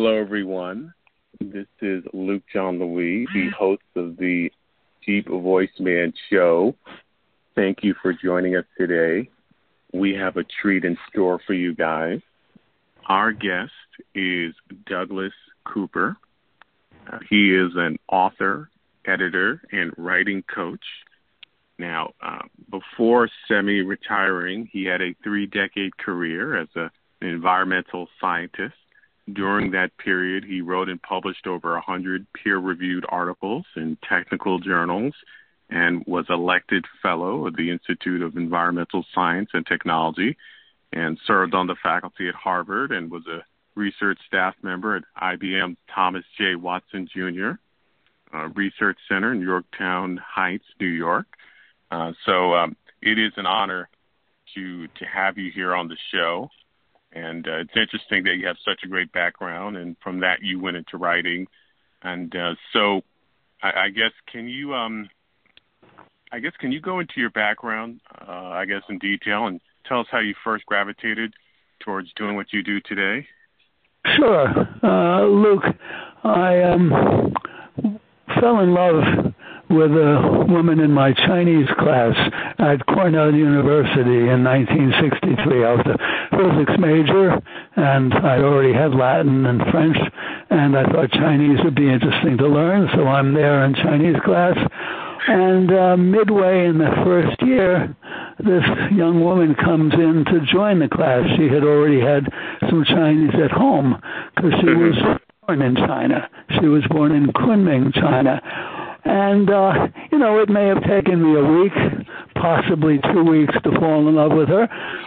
Hello, everyone. This is Luke John Louis, the host of the Deep Voice Man Show. Thank you for joining us today. We have a treat in store for you guys. Our guest is Douglas Cooper. He is an author, editor, and writing coach. Now, before semi-retiring, he had a 3-decade career as an environmental scientist. During that period, he wrote and published over 100 peer-reviewed articles in technical journals and was elected fellow of the Institute of Environmental Science and Technology and served on the faculty at Harvard and was a research staff member at IBM's Thomas J. Watson Jr. Research Center in Yorktown Heights, New York. So it is an honor to have you here on the show. And it's interesting that you have such a great background, and from that you went into writing. And so, I guess can you go into your background, in detail, and tell us how you first gravitated towards doing what you do today? Sure, Luke. I fell in love with a woman in my Chinese class at Cornell University in 1963. I was a physics major, and I'd already had Latin and French, and I thought Chinese would be interesting to learn, so I'm there in Chinese class. And midway in the first year, this young woman comes in to join the class. She had already had some Chinese at home because she was born in China. She was born in Kunming, China. And, it may have taken me a week, possibly 2 weeks to fall in love with her.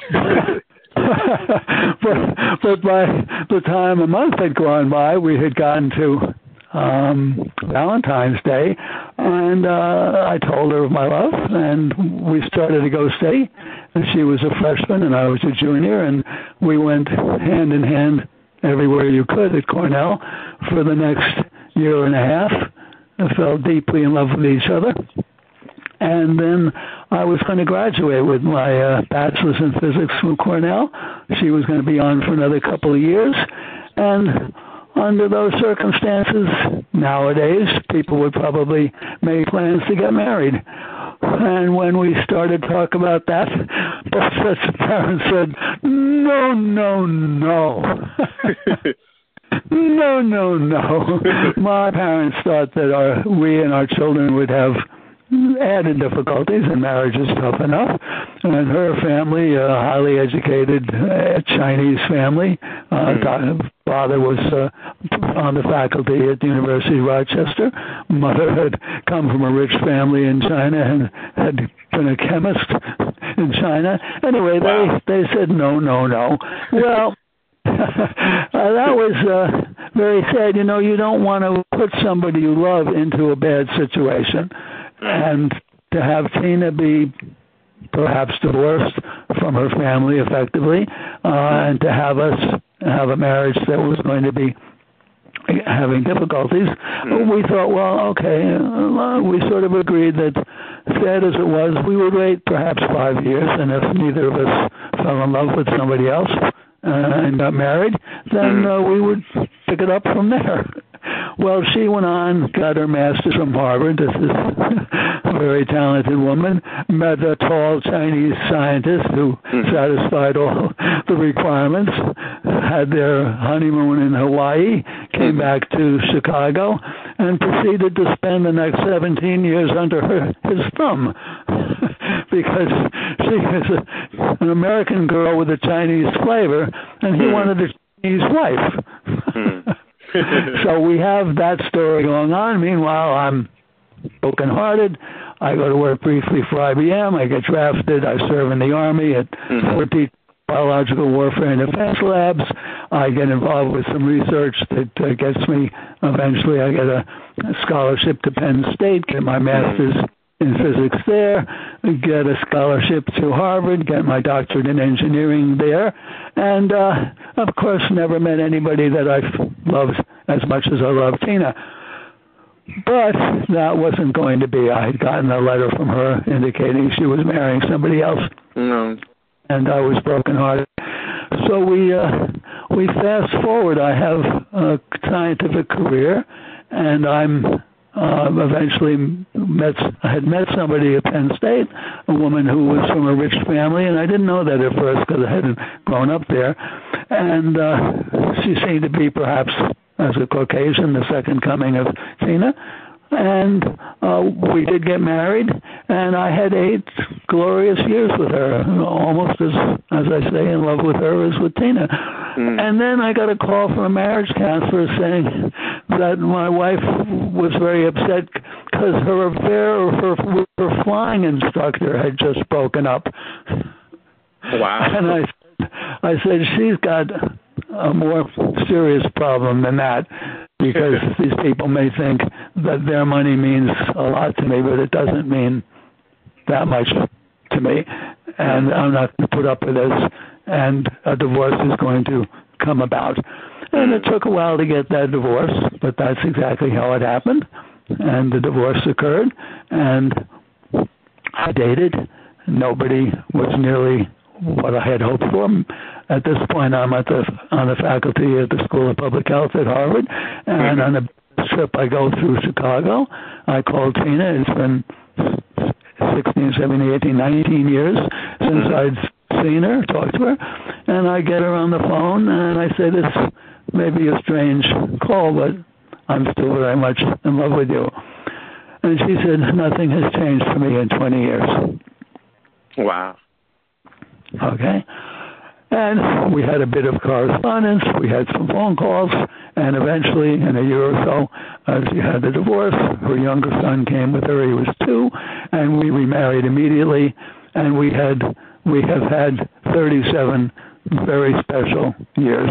but by the time a month had gone by, we had gotten to Valentine's Day, and I told her of my love, and we started to go steady. And she was a freshman, and I was a junior, and we went hand in hand everywhere you could at Cornell for the next year and a half. I fell deeply in love with each other. And then I was going to graduate with my bachelor's in physics from Cornell. She was going to be on for another couple of years. And under those circumstances, nowadays, people would probably make plans to get married. And when we started to talk about that, both sets of parents said, no, no, no. No. My parents thought that we and our children would have added difficulties, and marriage is tough enough. And her family, a highly educated Chinese family, father was on the faculty at the University of Rochester. Mother had come from a rich family in China and had been a chemist in China. Anyway, they said no. Well, that was very sad. You don't want to put somebody you love into a bad situation. And to have Tina be perhaps divorced from her family effectively, and to have us have a marriage that was going to be having difficulties, we thought, well, okay, we sort of agreed that, sad as it was, we would wait perhaps 5 years, and if neither of us fell in love with somebody else and got married, then we would pick it up from there. Well, she went on, got her master's from Harvard. This is a very talented woman. Met a tall Chinese scientist who satisfied all the requirements. Had their honeymoon in Hawaii, came back to Chicago, and proceeded to spend the next 17 years under his thumb. Because she is an American girl with a Chinese flavor, and he wanted a Chinese wife. So we have that story going on. Meanwhile, I'm brokenhearted. I go to work briefly for IBM. I get drafted. I serve in the Army at 14 Biological Warfare and Defense Labs. I get involved with some research that gets me, eventually I get a scholarship to Penn State, get my master's in physics there, get a scholarship to Harvard, get my doctorate in engineering there, and of course never met anybody that I loved as much as I loved Tina. But that wasn't going to be. I had gotten a letter from her indicating she was marrying somebody else. No. And I was brokenhearted. So we we fast forward. I have a scientific career, and I'm eventually I had met somebody at Penn State, a woman who was from a rich family, and I didn't know that at first because I hadn't grown up there. And she seemed to be perhaps, as a Caucasian, the second coming of Tina. And we did get married, and I had 8 glorious years with her, almost as I say, in love with her as with Tina. And then I got a call from a marriage counselor saying that my wife was very upset because her affair with her flying instructor had just broken up. Wow. And I said, she's got a more serious problem than that, because these people may think that their money means a lot to me, but it doesn't mean that much to me, and I'm not going to put up with this, and a divorce is going to come about. And it took a while to get that divorce, but that's exactly how it happened, and the divorce occurred, and I dated. Nobody was nearly what I had hoped for. At this point, I'm on the faculty at the School of Public Health at Harvard, and on a trip I go through Chicago, I called Tina. It's been 16, 17, 18, 19 years since I'd seen her, talked to her, and I get her on the phone, and I say, this may be a strange call, but I'm still very much in love with you. And she said, nothing has changed for me in 20 years. Wow. Okay. And we had a bit of correspondence. We had some phone calls. And eventually, in a year or so, she had the divorce. Her younger son came with her. He was 2. And we remarried immediately. And we have had 37 very special years.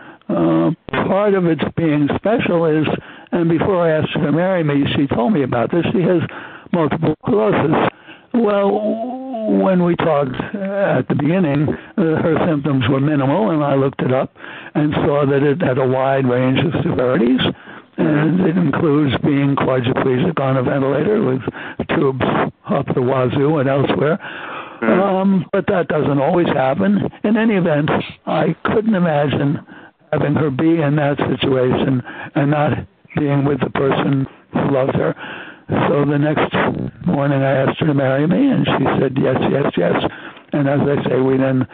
Part of its being special is, and before I asked her to marry me, she told me about this. She has multiple sclerosis. Well, when we talked at the beginning, her symptoms were minimal, and I looked it up and saw that it had a wide range of severities, and it includes being quadriplegic on a ventilator with tubes up the wazoo and elsewhere. But that doesn't always happen. In any event, I couldn't imagine having her be in that situation and not being with the person who loved her. So the next morning I asked her to marry me, and she said yes, yes, yes. And as I say, we then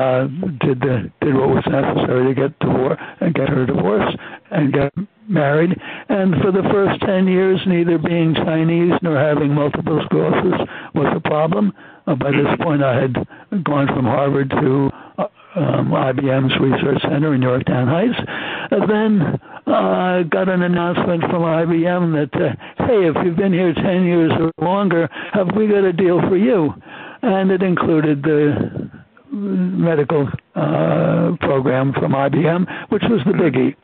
did what was necessary to get her divorced and get married. And for the first 10 years, neither being Chinese nor having multiple sclerosis was a problem. By this point, I had gone from Harvard to IBM's Research Center in Yorktown Heights. Then I got an announcement from IBM that, hey, if you've been here 10 years or longer, have we got a deal for you? And it included the medical program from IBM, which was the biggie,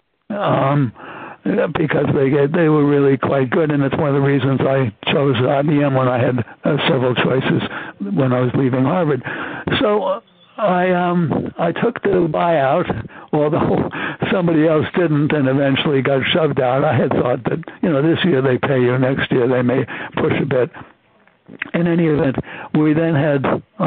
because they were really quite good, and it's one of the reasons I chose IBM when I had several choices when I was leaving Harvard. So I took the buyout, although somebody else didn't and eventually got shoved out. I had thought that, this year they pay you, next year they may push a bit. In any event, we then had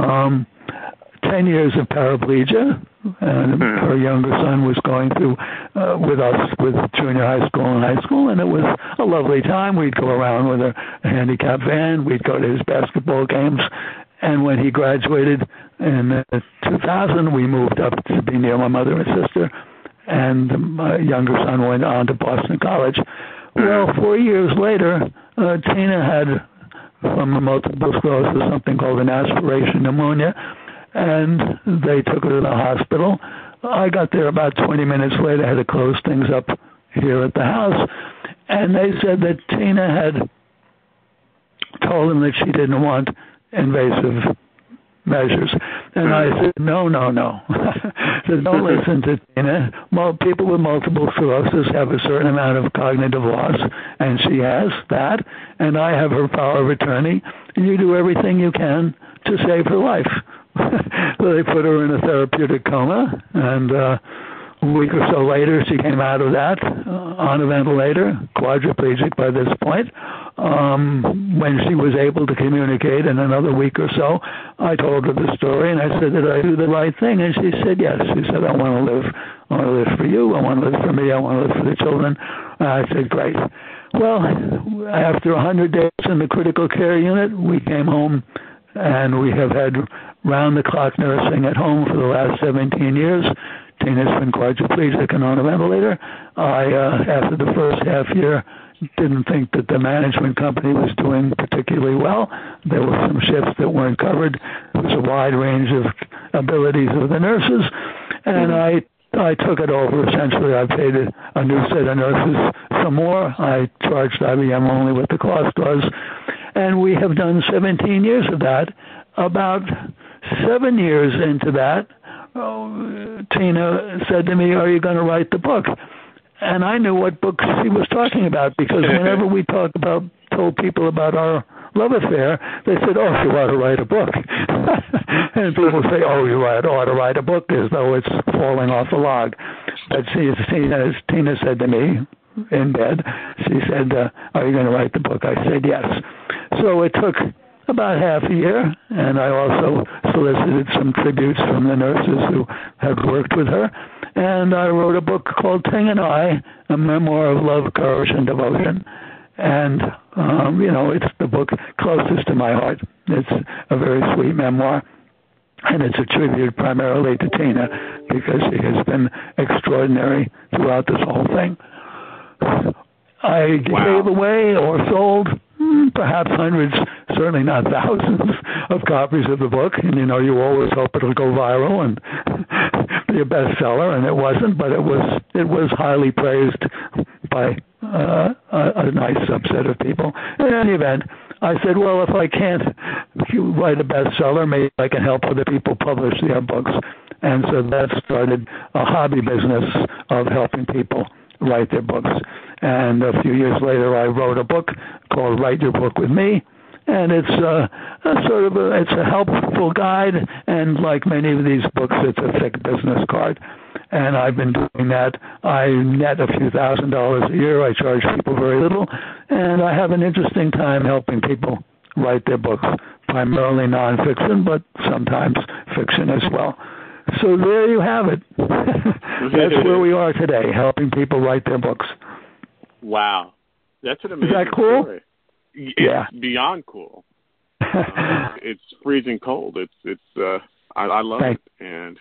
10 years of paraplegia, and her younger son was going through with us with junior high school and high school, and it was a lovely time. We'd go around with a handicap van. We'd go to his basketball games. And when he graduated in 2000, we moved up to be near my mother and sister, and my younger son went on to Boston College. Well, 4 years later, Tina had, from multiple sclerosis, something called an aspiration pneumonia, and they took her to the hospital. I got there about 20 minutes later, had to close things up here at the house, and they said that Tina had told them that she didn't want invasive measures. And I said, no. I said, don't listen to Tina. People with multiple sclerosis have a certain amount of cognitive loss, and she has that, and I have her power of attorney, and you do everything you can to save her life. So they put her in a therapeutic coma, and a week or so later she came out of that on a ventilator, quadriplegic by this point. when she was able to communicate in another week or so, I told her the story, and I said, did I do the right thing? And she said, yes. She said, I want to live for you. I want to live for me. I want to live for the children. And I said, great. Well, after 100 days in the critical care unit, we came home, and we have had round-the-clock nursing at home for the last 17 years. Tina's been quadriplegic and on a ventilator. After the first half year, didn't think that the management company was doing particularly well. There were some shifts that weren't covered. There was a wide range of abilities of the nurses, and I took it over. Essentially, I paid a new set of nurses some more. I charged IBM only what the cost was, and we have done 17 years of that. About 7 years into that, Tina said to me, are you going to write the book? And I knew what book she was talking about, because whenever we told people about our love affair, they said, oh, you ought to write a book. And people say, oh, you ought to write a book, as though it's falling off a log. But Tina said to me in bed, she said, are you going to write the book? I said, yes. So it took about half a year, and I also solicited some tributes from the nurses who had worked with her, and I wrote a book called Ting and I, a memoir of love, courage, and devotion. And, it's the book closest to my heart. It's a very sweet memoir, and it's a tribute primarily to Tina, because she has been extraordinary throughout this whole thing. I gave away or sold perhaps hundreds, certainly not thousands, of copies of the book. And, you always hope it'll go viral and be a bestseller, and it wasn't, but it was highly praised by a nice subset of people. In any event, I said, well, if I can't write a bestseller, maybe I can help other people publish their books. And so that started a hobby business of helping people write their books. And a few years later, I wrote a book called Write Your Book With Me, and it's it's a helpful guide, and like many of these books, it's a thick business card. And I've been doing that. I net a few $1,000s a year. I charge people very little, and I have an interesting time helping people write their books, primarily nonfiction, but sometimes fiction as well. So there you have it. That's where we are today, helping people write their books. Wow. That's an amazing Is that cool? story. It's beyond cool. It's freezing cold. I love it. And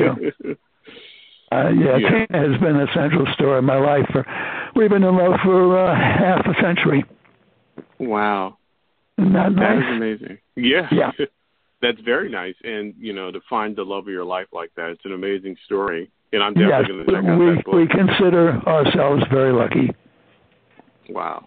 Tina has been a central story in my life. We've been in love for half a century. Wow. Isn't that nice? That is amazing. Yeah. That's very nice. And, to find the love of your life like that, it's an amazing story. And I'm definitely going to check out that book. We consider ourselves very lucky. Wow.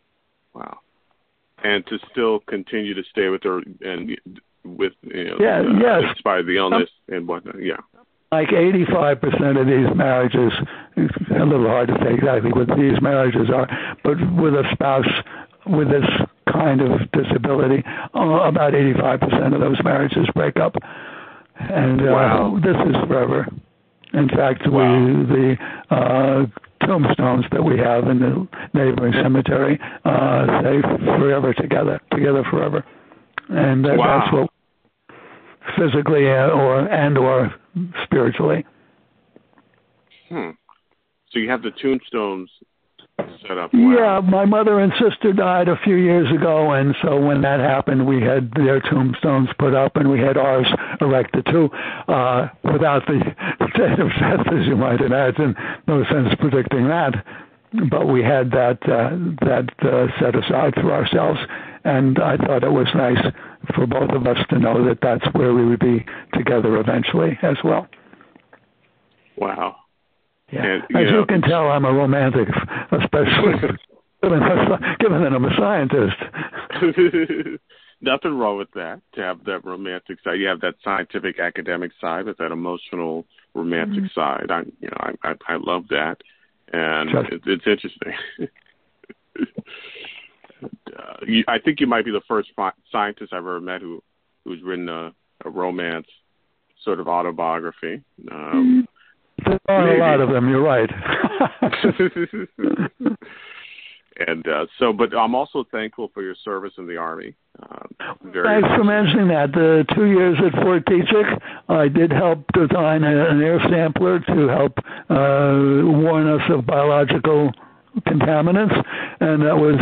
And to still continue to stay with her and with, despite the illness and whatnot. Yeah. Like 85% of these marriages, it's a little hard to say exactly what these marriages are, but with a spouse with this kind of disability, about 85% of those marriages break up. And this is forever. In fact, the tombstones that we have in the neighboring cemetery say forever together forever. And that's what physically or spiritually. So you have the tombstones set up. Yeah, my mother and sister died a few years ago, and so when that happened, we had their tombstones put up, and we had ours erected too, without the date of death, as you might imagine. No sense predicting that, but we had that set aside for ourselves, and I thought it was nice for both of us to know that that's where we would be together eventually as well. Wow. Yeah. And, as you can tell, I'm a romantic, especially given that I'm a scientist. Nothing wrong with that, to have that romantic side. You have that scientific, academic side, but that emotional, romantic side. I love that, and it's interesting. I think you might be the first scientist I've ever met who's written a romance sort of autobiography. There are a lot of them, you're right. And but I'm also thankful for your service in the Army. Thanks for mentioning that. The 2 years at Fort Detrick, I did help design an air sampler to help warn us of biological contaminants, and that was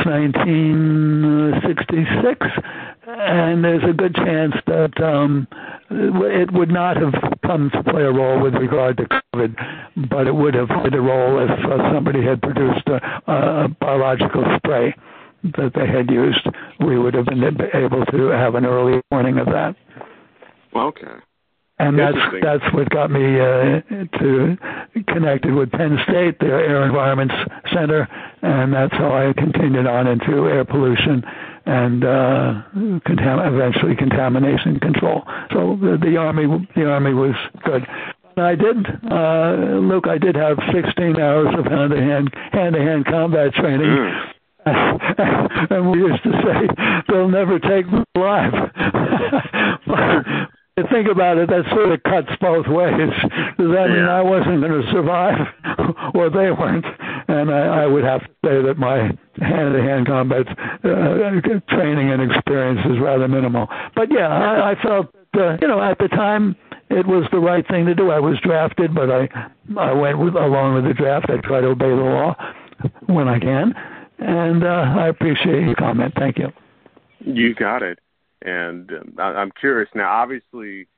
1966. And there's a good chance that it would not have come to play a role with regard to COVID, but it would have played a role if somebody had produced a biological spray that they had used. We would have been able to have an early warning of that. Okay. And that's what got me to connected with Penn State, their Air Environments Center, and that's how I continued on into air pollution and eventually contamination control. So the Army was good. I did, Luke. I did have 16 hours of hand-to-hand combat training. And we used to say, they'll never take me alive. But think about it, that sort of cuts both ways. Does that mean I wasn't going to survive? Well, they weren't. And I would have to say that my hand-to-hand combat training and experience is rather minimal. But yeah, I felt, at the time, it was the right thing to do. I was drafted, but I went along with the draft. I try to obey the law when I can. And I appreciate your comment. Thank you. You got it. And I'm curious now. Obviously,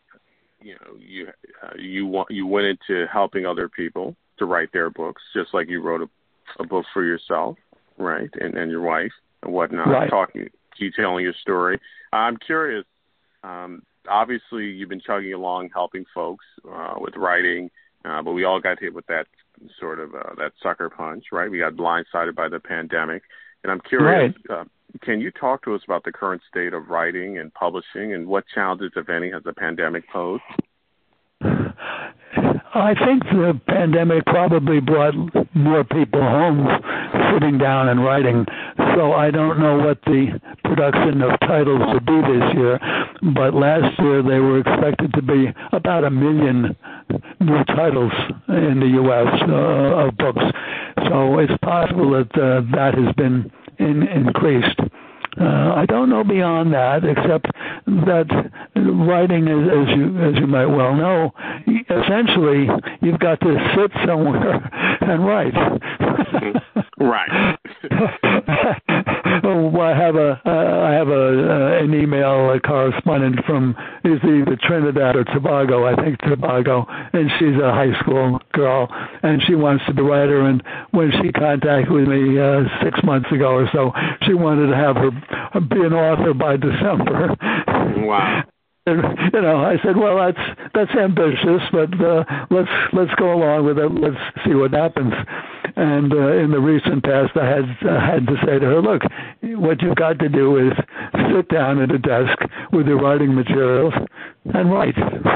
you went into helping other people to write their books, just like you wrote a book for yourself, right? And your wife and whatnot, right. Detailing your story. I'm curious. Obviously, you've been chugging along, helping folks with writing, but we all got hit with that sort of that sucker punch, right? We got blindsided by the pandemic. And I'm curious, right. Can you talk to us about the current state of writing and publishing and what challenges, if any, has the pandemic posed? I think the pandemic probably brought more people home sitting down and writing. So I don't know what the production of titles would be this year, but last year they were expected to be about 1 million new titles in the U.S. Of books. So it's possible that that has been increased. I don't know beyond that, except that writing, as you might well know, essentially you've got to sit somewhere and write. Right. I have an email correspondent from either Trinidad or Tobago, I think Tobago, and she's a high school girl, and she wants to be a writer. And when she contacted me 6 months ago or so, she wanted to have her be an author by December. Wow. And, I said, well, that's ambitious, but let's go along with it. Let's see what happens. And in the recent past, I had to say to her, look, what you've got to do is sit down at a desk with your writing materials and write.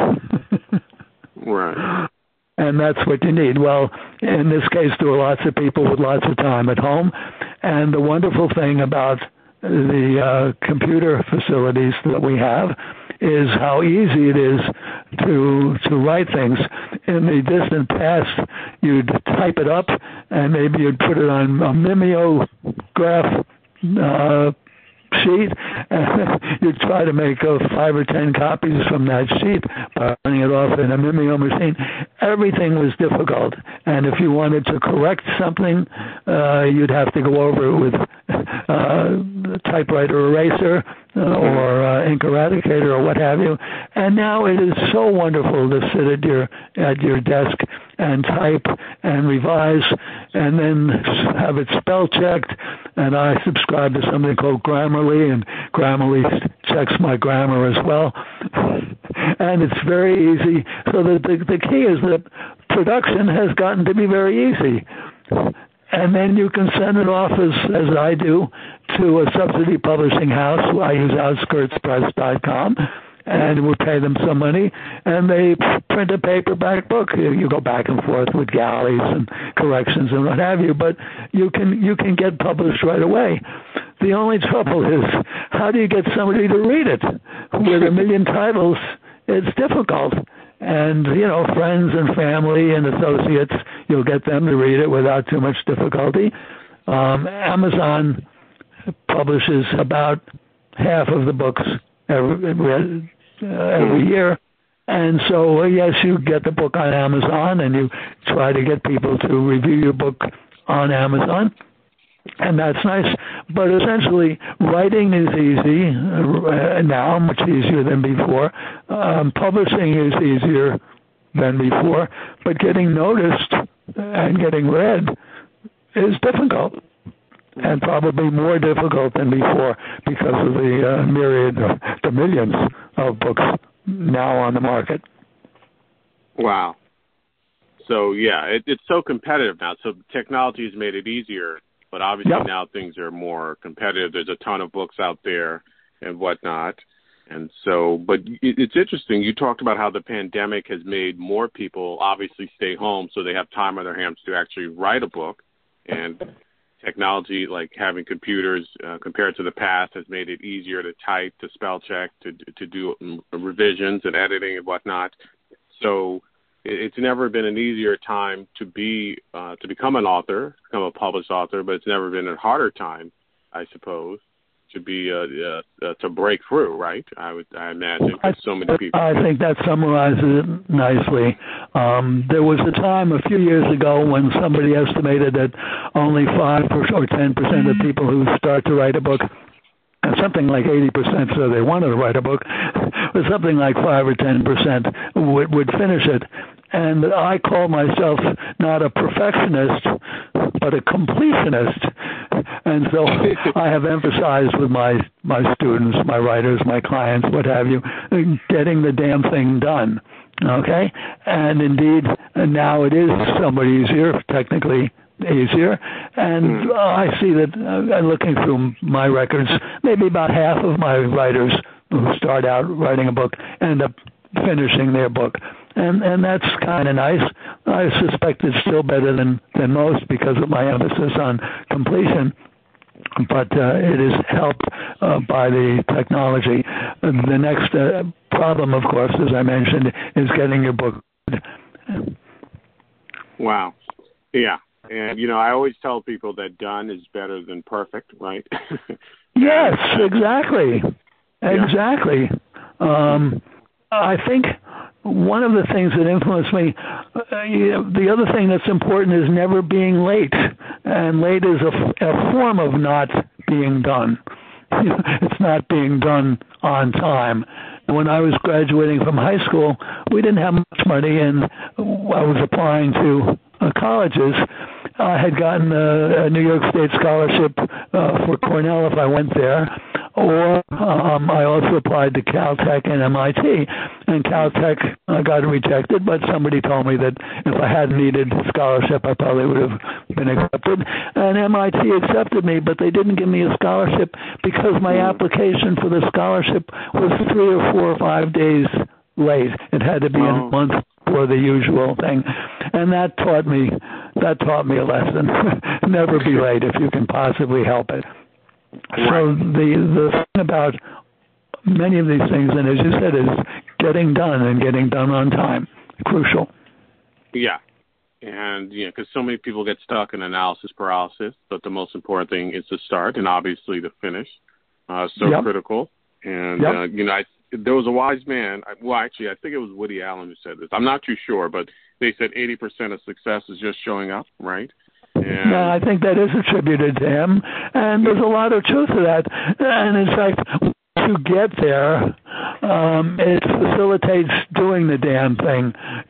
Right. And that's what you need. Well, in this case, there were lots of people with lots of time at home. And the wonderful thing about the computer facilities that we have is how easy it is to write things. In the distant past, you'd type it up and maybe you'd put it on a mimeograph sheet, and you'd try to make 5 or 10 copies from that sheet by running it off in a mimeo machine. Everything was difficult, and if you wanted to correct something, you'd have to go over it with typewriter eraser or ink eradicator or what have you. And now it is so wonderful to sit at your desk and type and revise and then have it spell checked. And I subscribe to something called Grammarly, and Grammarly checks my grammar as well. And it's very easy. So the key is that production has gotten to be very easy. And then you can send it off, as I do, to a subsidy publishing house. I use outskirtspress.com, and we pay them some money, and they print a paperback book. You go back and forth with galleys and corrections and what have you, but you can get published right away. The only trouble is, how do you get somebody to read it? With 1 million titles, it's difficult. And, friends and family and associates, you'll get them to read it without too much difficulty. Amazon publishes about half of the books every year. And so, yes, you get the book on Amazon, and you try to get people to review your book on Amazon, and that's nice. But essentially, writing is easy now, much easier than before. Publishing is easier than before, but getting noticed and getting read is difficult, and probably more difficult than before because of the myriad, the millions of books now on the market. Wow. So, yeah, it's so competitive now. So technology has made it easier, but obviously now things are more competitive. There's a ton of books out there and whatnot. And so, but it's interesting. You talked about how the pandemic has made more people obviously stay home so they have time on their hands to actually write a book. And technology, like having computers compared to the past, has made it easier to type, to spell check, to do revisions and editing and whatnot. So it's never been an easier time to become an author, become a published author, but it's never been a harder time, I suppose, to be to break through, right? I imagine, because so many people. I think that summarizes it nicely. There was a time a few years ago when somebody estimated that only 5 or 10% of people who start to write a book, and something like 80% said they wanted to write a book, but something like 5 or 10% would finish it. And I call myself not a perfectionist, but a completionist. And so I have emphasized with my students, my writers, my clients, what have you, getting the damn thing done. Okay? And indeed, now it is somewhat easier, technically easier. And I see that looking through my records, maybe about half of my writers who start out writing a book end up finishing their book. And that's kind of nice. I suspect it's still better than most because of my emphasis on completion. But it is helped by the technology. The next problem, of course, as I mentioned, is getting your book. Wow. Yeah. And, I always tell people that done is better than perfect, right? Yes, exactly. Exactly. I think one of the things that influenced me, the other thing that's important is never being late. And late is a form of not being done. It's not being done on time. When I was graduating from high school, we didn't have much money, and I was applying to colleges. I had gotten a New York State scholarship for Cornell if I went there, or I also applied to Caltech and MIT. And Caltech got rejected, but somebody told me that if I hadn't needed scholarship, I probably would have been accepted. And MIT accepted me, but they didn't give me a scholarship because my application for the scholarship was 3 or 4 or 5 days late. It had to be in a month for the usual thing. And that taught me a lesson. Never be late if you can possibly help it. Right. So the thing about many of these things, and as you said, is getting done and getting done on time. Crucial. Yeah. And, because so many people get stuck in analysis paralysis, but the most important thing is to start and obviously to finish. Critical. And, there was a wise man. I think it was Woody Allen who said this. I'm not too sure, but they said 80% of success is just showing up, right? And yeah, I think that is attributed to him, and there's a lot of truth to that. And in fact, to get there, it facilitates doing the damn thing.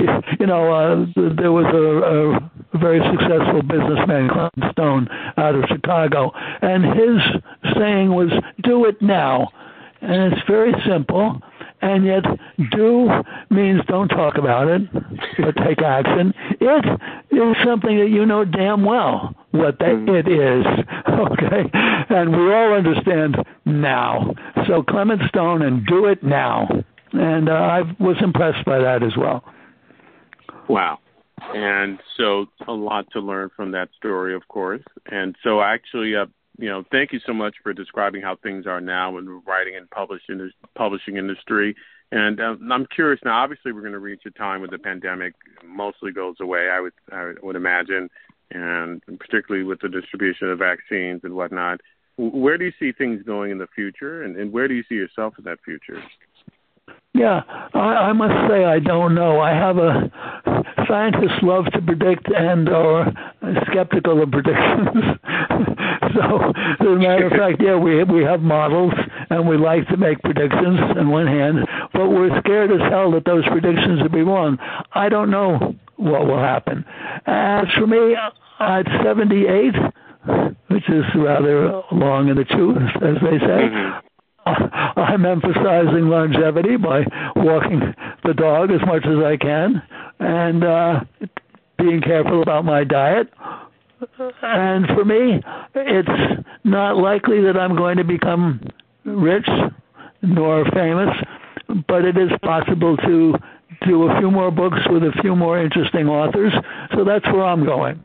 There was a very successful businessman, Clement Stone, out of Chicago, and his saying was, "Do it now." And it's very simple, and yet do means don't talk about it, but take action. It is something that you know damn well what it is, okay? And we all understand now. So Clement Stone and do it now. And I was impressed by that as well. Wow. And so a lot to learn from that story, of course. And so actually, thank you so much for describing how things are now in the writing and publishing industry. And I'm curious now, obviously we're going to reach a time when the pandemic mostly goes away, I would imagine. and particularly with the distribution of vaccines and whatnot. Where do you see things going in the future, and where do you see yourself in that future? Yeah, I must say I don't know. Scientists love to predict and are skeptical of predictions. So, as a matter of fact, yeah, we have models and we like to make predictions on one hand, but we're scared as hell that those predictions will be wrong. I don't know what will happen. As for me, at 78, which is rather long in the tooth, as they say, I'm emphasizing longevity by walking the dog as much as I can and being careful about my diet. And for me, it's not likely that I'm going to become rich nor famous, but it is possible to do a few more books with a few more interesting authors. So that's where I'm going.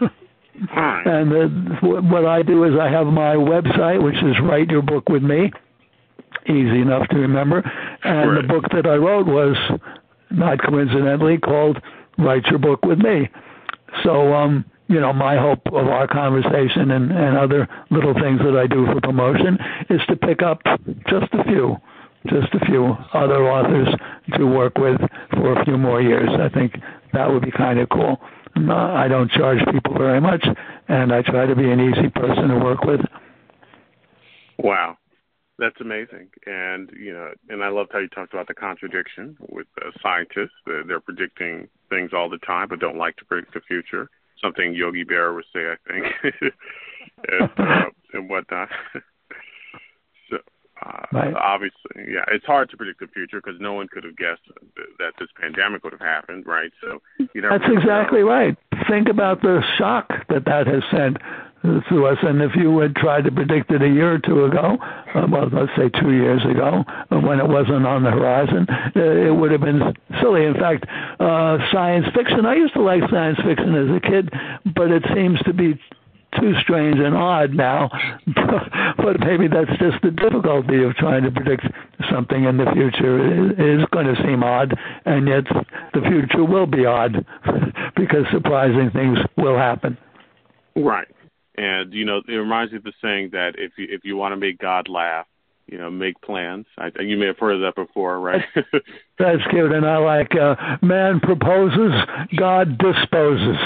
And what I do is I have my website, which is Write Your Book With Me. Easy enough to remember. And right. The book that I wrote was, not coincidentally, called Write Your Book With Me. So, my hope of our conversation and other little things that I do for promotion is to pick up just a few other authors to work with for a few more years. I think that would be kind of cool. I don't charge people very much, and I try to be an easy person to work with. Wow. That's amazing. And, and I loved how you talked about the contradiction with scientists. They're predicting things all the time, but don't like to predict the future. Something Yogi Berra would say, I think, and whatnot. So, right. Obviously, yeah, it's hard to predict the future because no one could have guessed that this pandemic would have happened, right? So that's really exactly right. Think about the shock that has sent to us, and if you had tried to predict it a year or two ago, well, let's say 2 years ago, when it wasn't on the horizon, it would have been silly. In fact, science fiction, I used to like science fiction as a kid, but it seems to be too strange and odd now. But maybe that's just the difficulty of trying to predict something in the future. It is going to seem odd, and yet the future will be odd because surprising things will happen. Right. And, it reminds me of the saying that if you want to make God laugh, make plans. You may have heard of that before, right? That's cute. And I like man proposes, God disposes.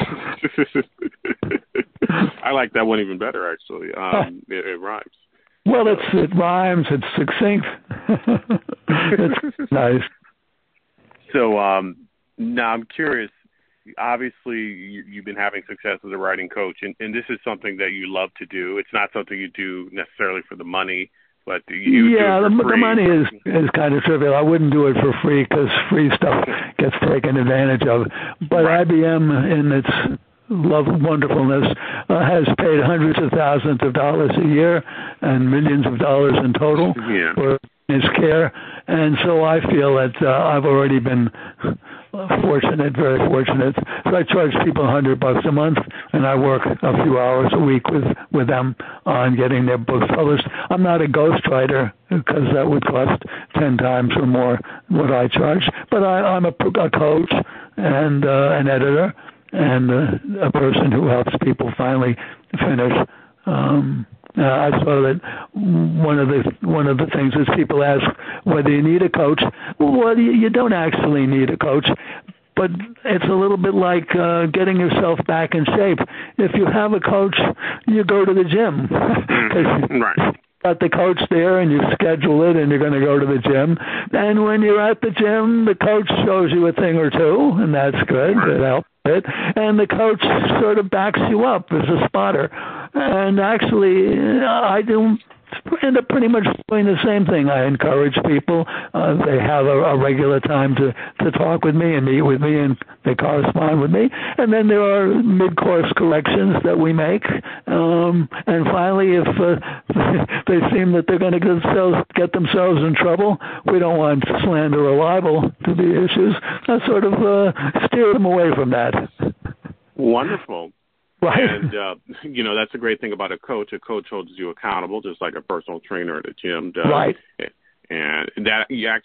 I like that one even better, actually. It rhymes. Well, it rhymes. It's succinct. It's nice. So now I'm curious. Obviously, you've been having success as a writing coach, and this is something that you love to do. It's not something you do necessarily for the money, but you do it for free. The money is kind of trivial. I wouldn't do it for free because free stuff gets taken advantage of. But right. IBM, in its wonderfulness, has paid hundreds of thousands of dollars a year and millions of dollars in total for his care. And so I feel that I've already been fortunate, very fortunate. So I charge people $100 a month, and I work a few hours a week with them on getting their books published. I'm not a ghostwriter because that would cost 10 times or more what I charge. But I'm a coach and an editor and a person who helps people finally finish. I saw that one of the things is people ask whether you need a coach. Well, you don't actually need a coach, but it's a little bit like getting yourself back in shape. If you have a coach, you go to the gym. Right. Got the coach there and you schedule it and you're going to go to the gym. And when you're at the gym, the coach shows you a thing or two, and that's good. It helps it. And the coach sort of backs you up as a spotter. And actually, I do end up pretty much doing the same thing. I encourage people. They have a regular time to talk with me and meet with me, and they correspond with me. And then there are mid-course corrections that we make. And finally, if they seem that they're going to get themselves in trouble, we don't want slander or libel to be issues. I sort of steer them away from that. Wonderful. Right. And, that's a great thing about a coach. A coach holds you accountable, just like a personal trainer at a gym does. Right. And that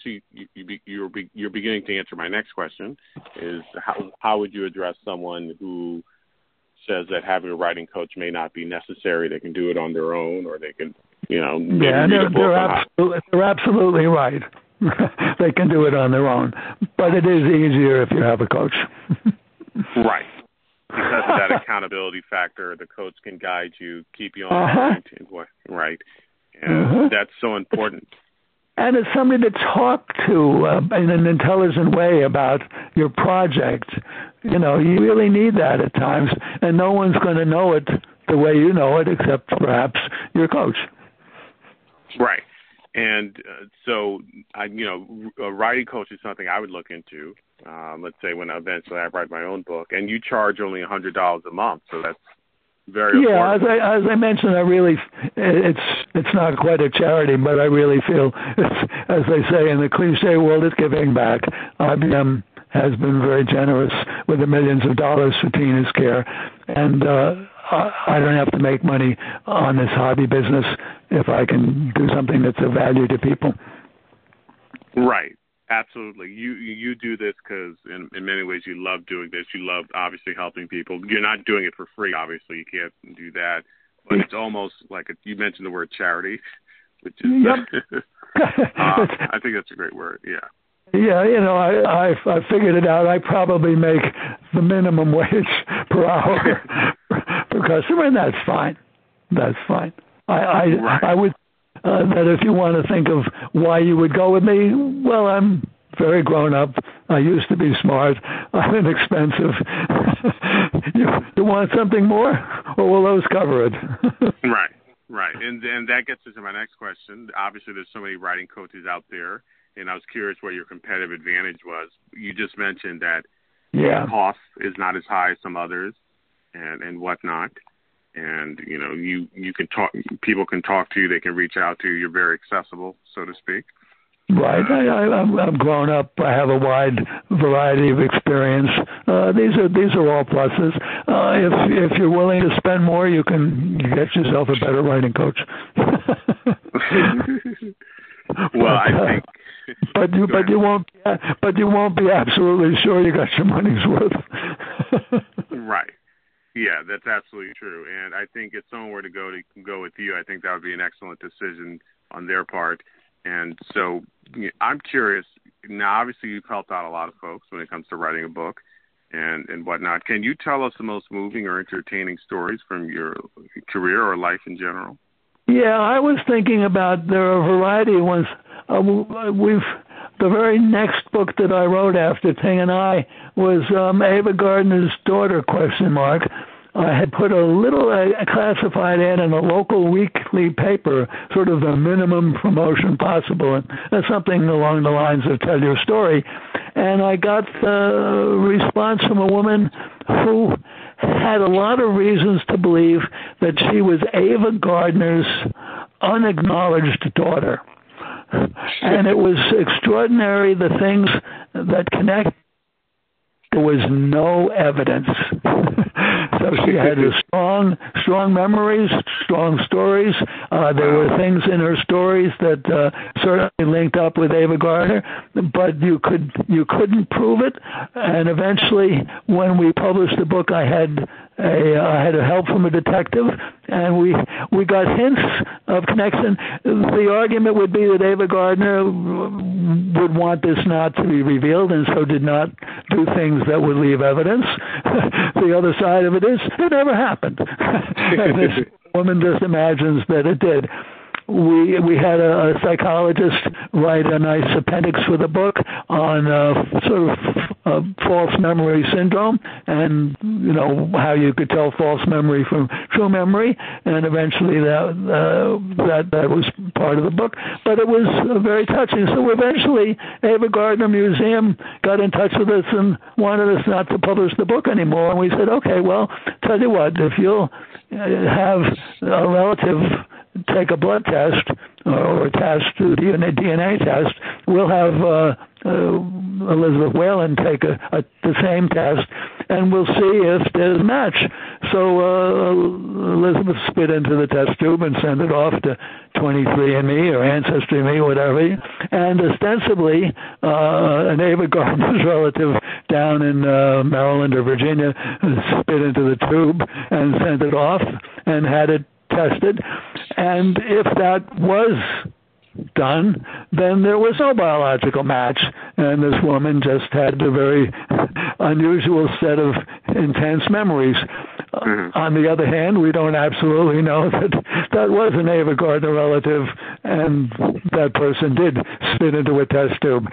you're beginning to answer my next question is how would you address someone who says that having a writing coach may not be necessary. They can do it on their own, or they can, maybe yeah, read a book. they're absolutely right. They can do it on their own, but it is easier if you have a coach. Right. Because of that accountability factor, the coach can guide you, keep you on point, right? And that's so important. And it's somebody to talk to in an intelligent way about your project. You really need that at times, and no one's going to know it the way you know it, except perhaps your coach. Right. And so, a writing coach is something I would look into. Let's say when eventually I write my own book, and you charge only $100 a month, so that's very affordable. Yeah, as I mentioned, it's not quite a charity, but I really feel it's, as they say in the cliche world, it's giving back. IBM has been very generous with the millions of dollars for Tina's care, and I don't have to make money on this hobby business if I can do something that's of value to people. Right. Absolutely. You do this because in many ways you love doing this. You love obviously helping people. You're not doing it for free, obviously. You can't do that. But it's almost like you mentioned the word charity, which is yep. I think that's a great word. Yeah. Yeah, I figured it out. I probably make the minimum wage per hour per customer, and that's fine. That's fine. I would that if you want to think of why you would go with me, well, I'm very grown up. I used to be smart. I'm inexpensive. You want something more, or will those cover it? Right. And that gets us to my next question. Obviously, there's so many writing coaches out there, and I was curious what your competitive advantage was. You just mentioned that cost is not as high as some others, and whatnot. And you can talk. People can talk to you. They can reach out to you. You're very accessible, so to speak. Right. I'm grown up. I have a wide variety of experience. These are all pluses. If you're willing to spend more, you can get yourself a better writing coach. Well, I think. But you won't be absolutely sure you got your money's worth. Right. Yeah, that's absolutely true. And I think if someone were to go with you, I think that would be an excellent decision on their part. And so I'm curious. Now, obviously, you've helped out a lot of folks when it comes to writing a book and whatnot. Can you tell us the most moving or entertaining stories from your career or life in general? Yeah, I was thinking about there are a variety of ones. The very next book that I wrote after Ting and I was Ava Gardner's daughter, ? I had put a little classified ad in a local weekly paper, sort of the minimum promotion possible, and something along the lines of tell your story. And I got a response from a woman who had a lot of reasons to believe that she was Ava Gardner's unacknowledged daughter. And it was extraordinary, the things that connect. There was no evidence. So she had strong memories, strong stories. There were things in her stories that certainly linked up with Ava Gardner, but you couldn't prove it. And eventually, when we published the book, I had help from a detective, and we got hints of connection. The argument would be that Ava Gardner would want this not to be revealed, and so did not do things that would leave evidence. The other side of it is it never happened. And this woman just imagines that it did. We had a psychologist write a nice appendix for the book on sort of false memory syndrome, and how you could tell false memory from true memory, and eventually that was part of the book. But it was very touching. So eventually, Ava Gardner Museum got in touch with us and wanted us not to publish the book anymore. And we said, okay, well, tell you what, if you'll have a relative take a blood test or a test, DNA test, we'll have Elizabeth Whalen take the same test, and we'll see if there's a match. So Elizabeth spit into the test tube and sent it off to 23andMe or Ancestry.me, whatever. And ostensibly, a neighbor Gardner's relative down in Maryland or Virginia spit into the tube and sent it off and had it tested. And if that was done, then there was no biological match, and this woman just had a very unusual set of intense memories. On the other hand, we don't absolutely know that that was a neighbor Gardner relative, and that person did spit into a test tube.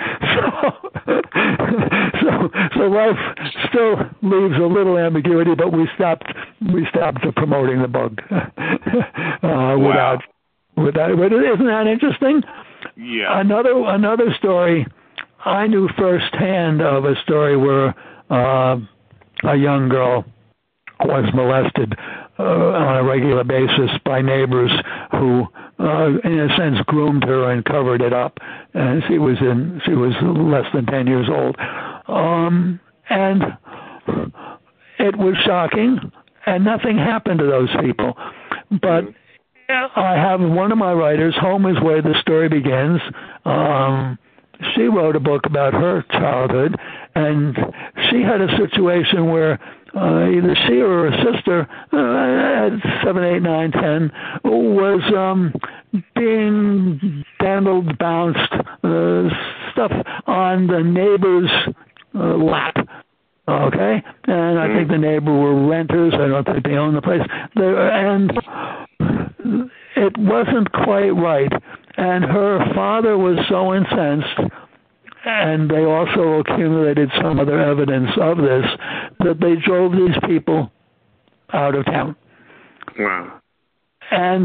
So life still leaves a little ambiguity, but we stopped promoting the bug without. Isn't that interesting? Yeah. Another story. I knew firsthand of a story where a young girl was molested on a regular basis by neighbors who, in a sense, groomed her and covered it up. And she was less than 10 years old, and it was shocking. And nothing happened to those people, but. I have one of my writers, Home is Where the Story Begins. She wrote a book about her childhood, and she had a situation where either she or her sister at 7, 8, 9, 10 was being dandled, bounced, stuff on the neighbor's lap. Okay? And I think the neighbor were renters. I don't think they owned the place. And it wasn't quite right. And her father was so incensed, and they also accumulated some other evidence of this, that they drove these people out of town. Wow. And,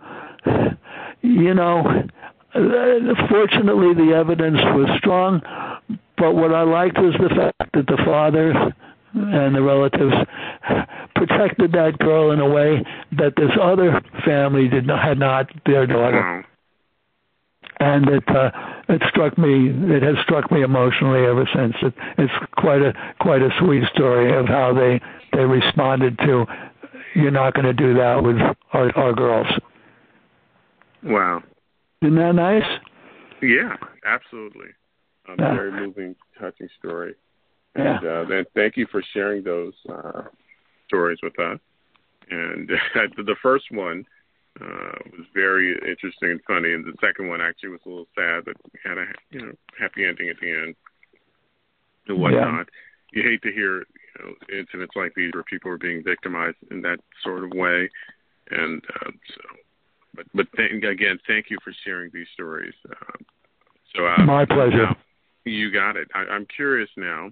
fortunately the evidence was strong, but what I liked was the fact that the father and the relatives protected that girl in a way that this other family had not their daughter. Wow. And it has struck me emotionally ever since. It's quite a sweet story of how they responded to, you're not going to do that with our girls. Wow. Isn't that nice? Yeah, absolutely. Very moving, touching story. Yeah. And thank you for sharing those stories with us. And the first one was very interesting and funny, and the second one actually was a little sad, but had a happy ending at the end and whatnot. Yeah. You hate to hear incidents like these where people are being victimized in that sort of way, and but again, thank you for sharing these stories. My pleasure. Now, you got it. I'm curious now.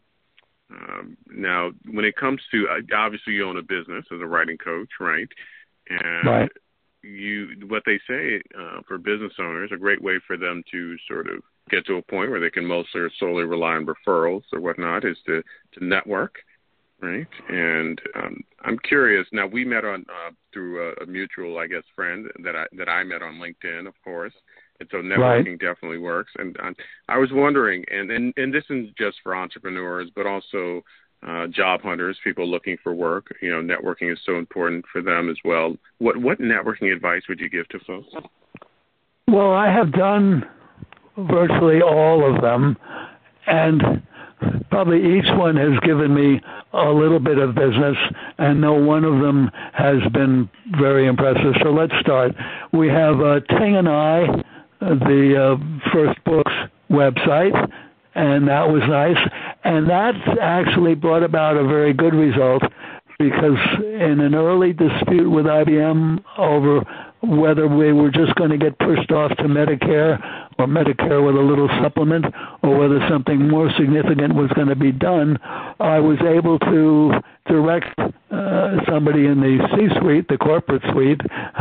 Now, when it comes to obviously you own a business as a writing coach, right? And right. What they say for business owners, a great way for them to sort of get to a point where they can mostly or solely rely on referrals or whatnot is to network, right? And I'm curious. Now, we met on through a mutual, I guess, friend that I met on LinkedIn, of course. And so networking definitely works. And I was wondering, and this isn't just for entrepreneurs, but also job hunters, people looking for work. Networking is so important for them as well. What networking advice would you give to folks? Well, I have done virtually all of them, and probably each one has given me a little bit of business, and no one of them has been very impressive. So let's start. We have Ting and I, the First Books website, and that was nice. And that actually brought about a very good result, because in an early dispute with IBM over whether we were just going to get pushed off to Medicare or Medicare with a little supplement, or whether something more significant was going to be done, I was able to direct somebody in the C-suite, the corporate suite,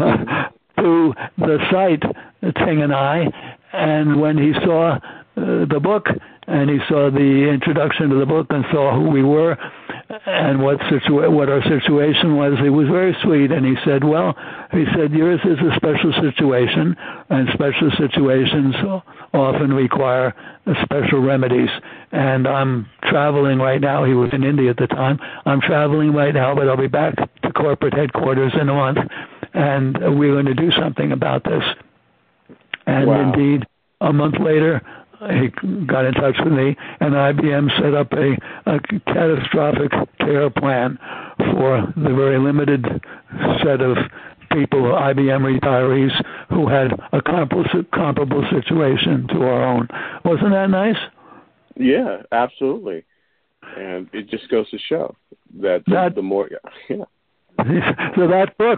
to the site, Ting and I, and when he saw the book and he saw the introduction to the book and saw who we were, and what our situation was. He was very sweet, and he said, yours is a special situation, and special situations often require special remedies. And I'm traveling right now. He was in India at the time. I'm traveling right now, but I'll be back to corporate headquarters in a month, and we're going to do something about this. And indeed, a month later, he got in touch with me, and IBM set up a catastrophic care plan for the very limited set of people, IBM retirees, who had a comparable situation to our own. Wasn't that nice? Yeah, absolutely. And it just goes to show that the more, yeah. So that book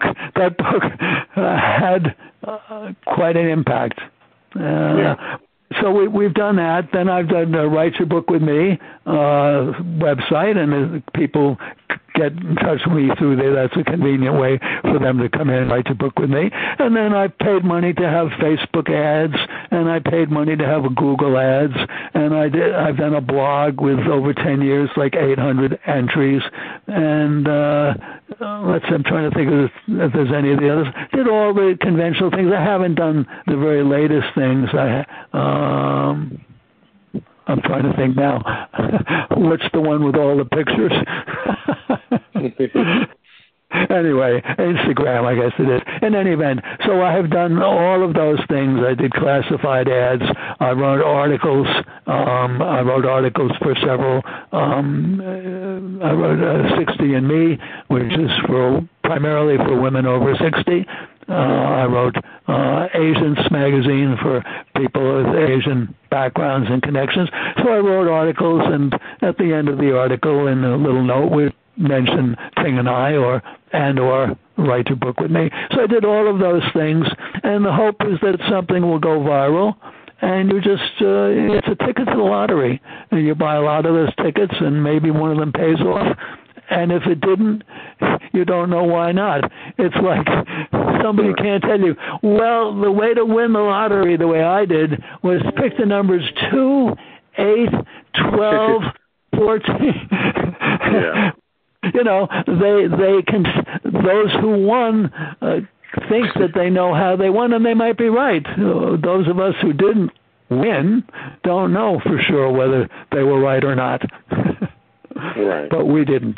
had quite an impact. So we've done that. Then I've done Write Your Book With Me website, and people get in touch with me through there. That's a convenient way for them to come in and write your book with me. And then I paid money to have Facebook ads, and I paid money to have Google ads, and I've done a blog with over 10 years, like 800 entries. And I'm trying to think if there's any of the others. Did all the conventional things. I haven't done the very latest things. I'm trying to think now. What's the one with all the pictures? Anyway, Instagram, I guess it is. In any event, so I have done all of those things. I did classified ads. I wrote articles. For several. I wrote 60andMe, which is primarily for women over 60. I wrote Asians magazine for people with Asian backgrounds and connections. So I wrote articles, and at the end of the article, in a little note, we mention Ting and I, or Write Your Book With Me. So I did all of those things, and the hope is that something will go viral. And you just, it's a ticket to the lottery. And you buy a lot of those tickets, and maybe one of them pays off. And if it didn't, you don't know why not. It's like somebody can't tell you, well, the way to win the lottery, the way I did, was pick the numbers 2, 8, 12, 14. Yeah. You know, they can. Those who won think that they know how they won, and they might be right. Those of us who didn't win don't know for sure whether they were right or not. Right. But we didn't.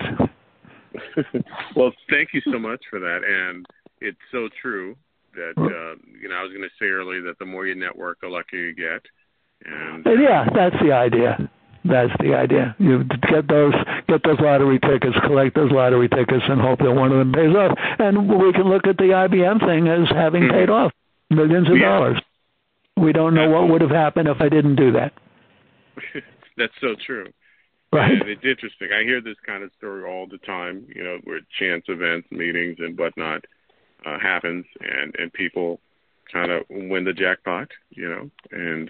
Well, thank you so much for that, and it's so true that I was going to say earlier that the more you network, the luckier you get. And yeah, that's the idea. That's the idea. You get those lottery tickets, collect those lottery tickets, and hope that one of them pays off. And we can look at the IBM thing as having paid off millions of dollars. We don't know what would have happened if I didn't do that. That's so true. Right. And it's interesting. I hear this kind of story all the time, where chance events, meetings, and whatnot happens, and people kind of win the jackpot, and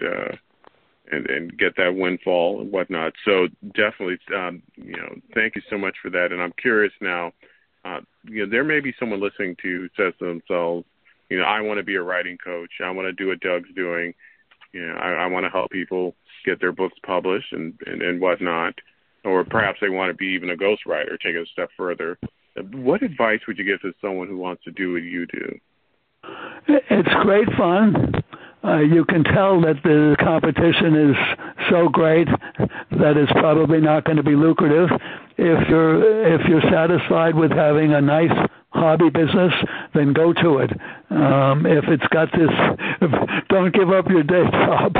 get that windfall and whatnot. So definitely, thank you so much for that. And I'm curious now, there may be someone listening to who says to themselves, I want to be a writing coach. I want to do what Doug's doing. I want to help people get their books published and whatnot. Or perhaps they want to be even a ghostwriter, take it a step further. What advice would you give to someone who wants to do what you do? It's great fun. You can tell that the competition is so great that it's probably not going to be lucrative. If you're satisfied with having a nice hobby business, then go to it. If it's got this, don't give up your day job.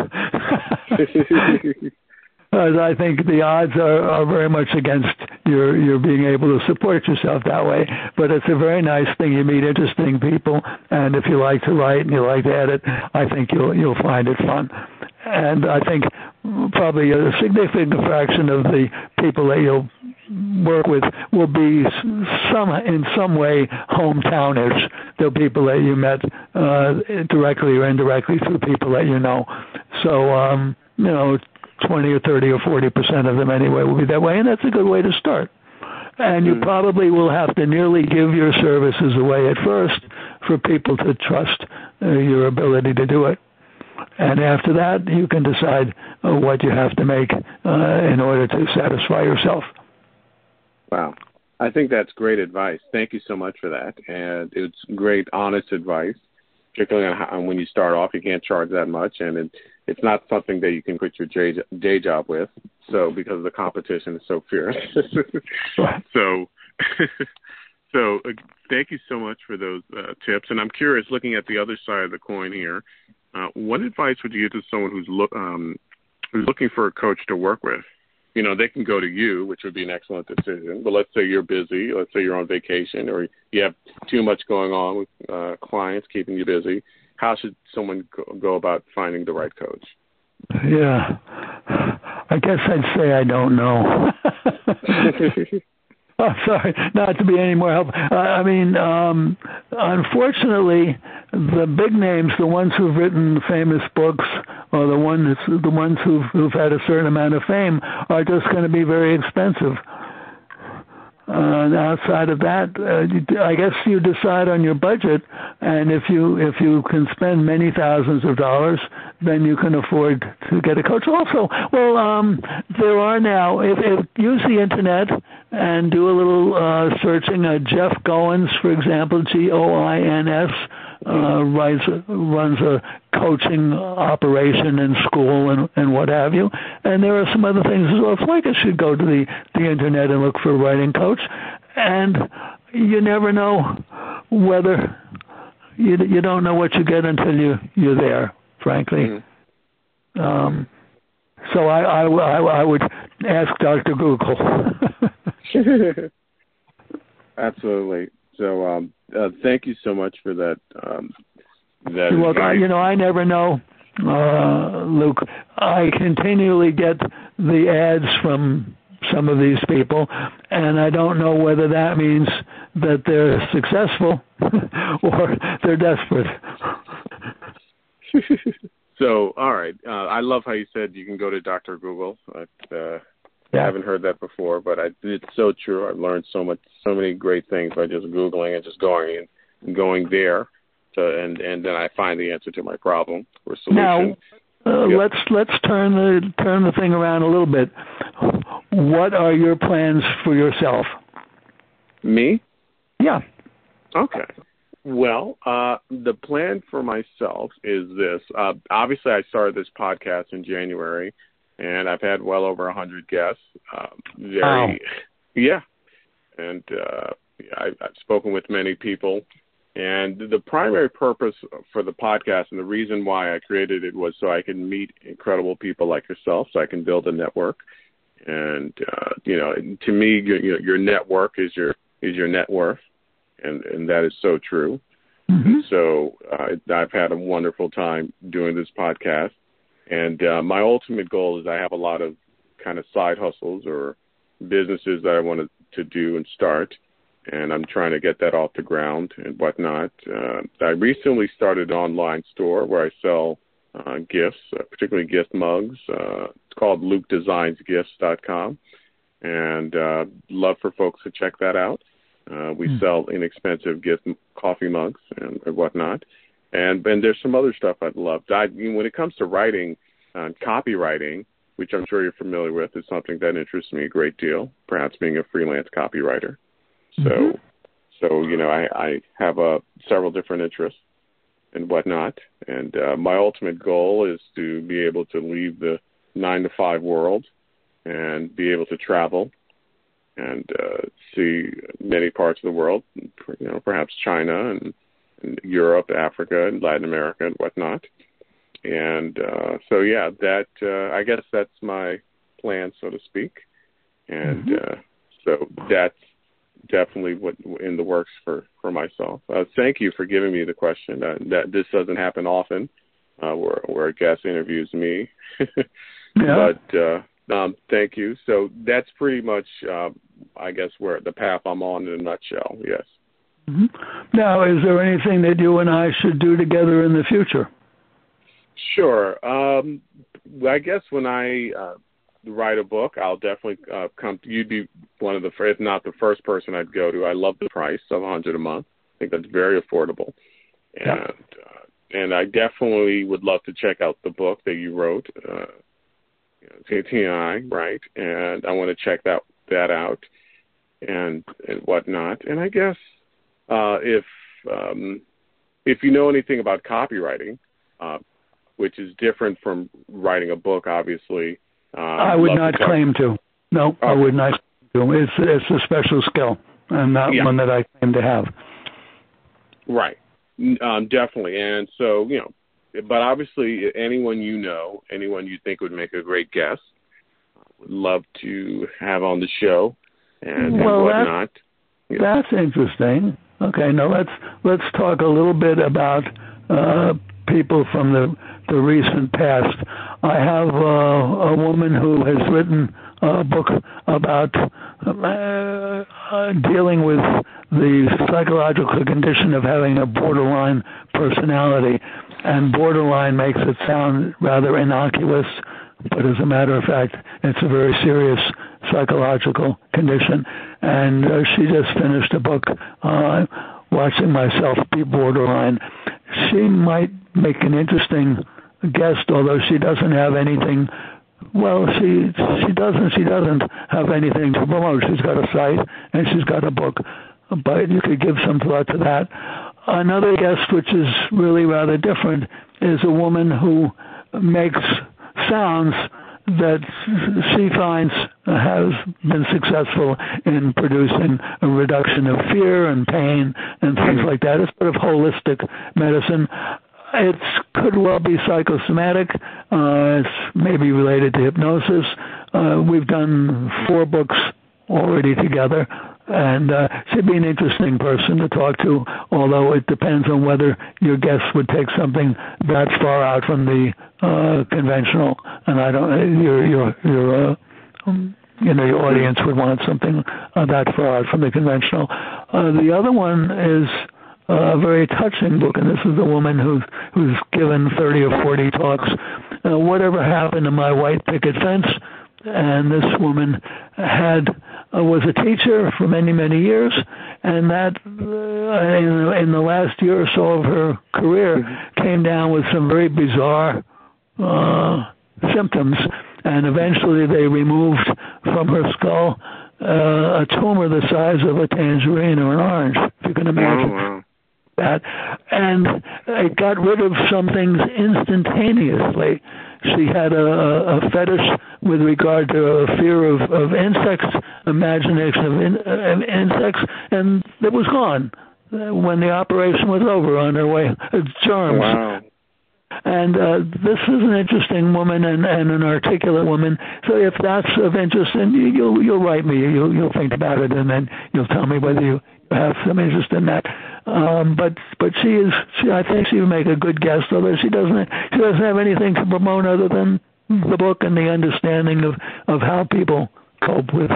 I think the odds are very much against your being able to support yourself that way. But it's a very nice thing. You meet interesting people, and if you like to write and you like to edit, I think you'll find it fun. And I think probably a significant fraction of the people that you'll work with will be in some way hometownish. They're people that you met directly or indirectly through people that you know. So 20 or 30 or 40% of them anyway will be that way, and that's a good way to start. And you probably will have to nearly give your services away at first for people to trust your ability to do it. And after that, you can decide what you have to make in order to satisfy yourself. Wow. I think that's great advice. Thank you so much for that. And it's great, honest advice, particularly on when you start off. You can't charge that much, and it's not something that you can quit your day job with. So because the competition is so fierce. So thank you so much for those tips. And I'm curious, looking at the other side of the coin here, what advice would you give to someone who's looking for a coach to work with? You know, they can go to you, which would be an excellent decision. But let's say you're busy. Let's say you're on vacation or you have too much going on with clients keeping you busy. How should someone go about finding the right coach? Yeah. I guess I'd say I don't know. Oh, sorry, not to be any more help. I mean, unfortunately, the big names, the ones who've written famous books, or the ones who've had a certain amount of fame, are just going to be very expensive. Outside of that, I guess you decide on your budget, and if you can spend many thousands of dollars, then you can afford to get a coach. Also, there are now, if use the internet and do a little searching. Jeff Goins, for example, Goins, runs a coaching operation in school and what have you. And there are some other things as well. Flicka should go to the internet and look for a writing coach. And you never know whether you don't know what you get until you're there, frankly. Mm-hmm. So I would ask Dr. Google. Absolutely. So thank you so much for that. Well, I never know, Luke. I continually get the ads from some of these people, and I don't know whether that means that they're successful or they're desperate. So, all right. I love how you said you can go to Dr. Google. I haven't heard that before, but it's so true. I've learned so many great things by just Googling and just going there. And then I find the answer to my problem or solution. Now, let's turn the thing around a little bit. What are your plans for yourself? Me? Yeah. Okay. Well, the plan for myself is this. Obviously, I started this podcast in January, and I've had well over 100 guests. Wow. Yeah. And I've spoken with many people. And the primary purpose for the podcast and the reason why I created it was so I can meet incredible people like yourself, so I can build a network. And, to me, your network is your net worth, and that is so true. Mm-hmm. So I've had a wonderful time doing this podcast. And my ultimate goal is I have a lot of kind of side hustles or businesses that I wanted to do and start. And I'm trying to get that off the ground and whatnot. I recently started an online store where I sell gifts, particularly gift mugs. It's called LukeDesignsGifts.com. And love for folks to check that out. We sell inexpensive coffee mugs and whatnot. And there's some other stuff I'd love. When it comes to writing, copywriting, which I'm sure you're familiar with, is something that interests me a great deal, perhaps being a freelance copywriter. So I have several different interests and whatnot. And my ultimate goal is to be able to leave the 9-to-5 world and be able to travel and see many parts of the world, perhaps China and Europe, Africa, and Latin America and whatnot. And I guess that's my plan, so to speak. And so that's definitely what in the works for myself. Thank you for giving me the question. That this doesn't happen often, where a guest interviews me. Yeah. But thank you. So that's pretty much, I guess, where the path I'm on in a nutshell. Yes. Mm-hmm. Now, is there anything that you and I should do together in the future? Sure. I guess when I write a book, I'll definitely come. You'd be one of the, if not the first person I'd go to. I love the price of $100 a month. I think that's very affordable, and I definitely would love to check out the book that you wrote, TTI, right? And I want to check that out. and whatnot. And I guess if you know anything about copywriting, which is different from writing a book, obviously. I would not claim to. No, I would not claim to. It's a special skill, and not one that I claim to have. Right. Definitely. And so, but obviously anyone anyone you think would make a great guest, would love to have on the show and whatnot. That's interesting. Okay, now let's talk a little bit about people from the recent past. I have a woman who has written a book about dealing with the psychological condition of having a borderline personality. And borderline makes it sound rather innocuous, but as a matter of fact, it's a very serious psychological condition. And she just finished a book, Watching Myself Be Borderline. She might make an interesting guest, although she doesn't have anything. Well, she doesn't have anything to promote. She's got a site and she's got a book, but you could give some thought to that. Another guest, which is really rather different, is a woman who makes sounds that she finds has been successful in producing a reduction of fear and pain and things like that. It's sort of holistic medicine. It could well be psychosomatic. It's maybe related to hypnosis. We've done 4 books already together, and she'd be an interesting person to talk to, although it depends on whether your guests would take something that far out from the conventional, and I don't. Your audience would want something that far out from the conventional. The other one is a very touching book, and this is a woman who's given 30 or 40 talks. Whatever happened to my white picket fence? And this woman was a teacher for many, many years, and that in the last year or so of her career came down with some very bizarre symptoms, and eventually they removed from her skull a tumor the size of a tangerine or an orange, if you can imagine that. And it got rid of some things instantaneously. She had a fetish with regard to a fear of insects, imagination of insects, and it was gone when the operation was over on her way. Germs. Wow. And this is an interesting woman and an articulate woman. So if that's of interest, then you'll write me. You'll think about it, and then you'll tell me whether you have some interest in that. But she I think she would make a good guest, although she doesn't have anything to promote other than the book and the understanding of how people cope with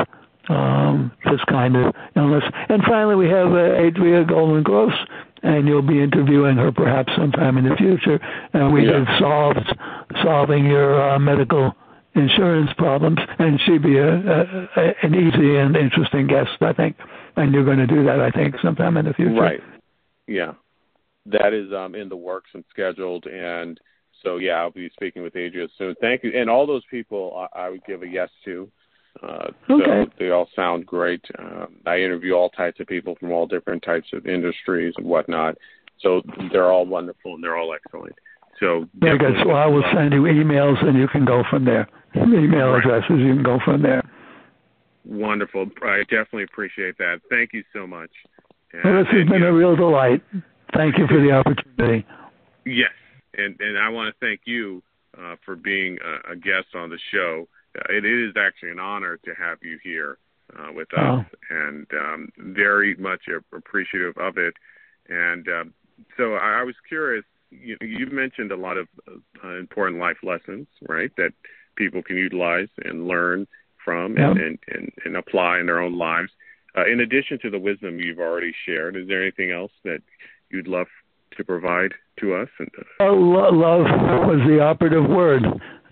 this kind of illness. And finally, we have Adria Golden Gross, and you'll be interviewing her perhaps sometime in the future. And we did solving your medical insurance problems, and she'd be an easy and interesting guest, I think. And you're going to do that, I think, sometime in the future. Right. Yeah. That is in the works and scheduled. And so, I'll be speaking with Adria soon. Thank you. And all those people I would give a yes to. Okay. So they all sound great. I interview all types of people from all different types of industries and whatnot. So they're all wonderful and they're all excellent. So very good. So I will send you emails and you can go from there. Email addresses, you can go from there. Wonderful. I definitely appreciate that. Thank you so much. Well, this has been a real delight. Thank you for the opportunity. Yes. And I want to thank you for being a guest on the show. It is actually an honor to have you here with us, and very much appreciative of it. And so I was curious, you've mentioned a lot of important life lessons, right, that people can utilize and learn from and apply in their own lives. In addition to the wisdom you've already shared, is there anything else that you'd love to provide to us? Love was the operative word.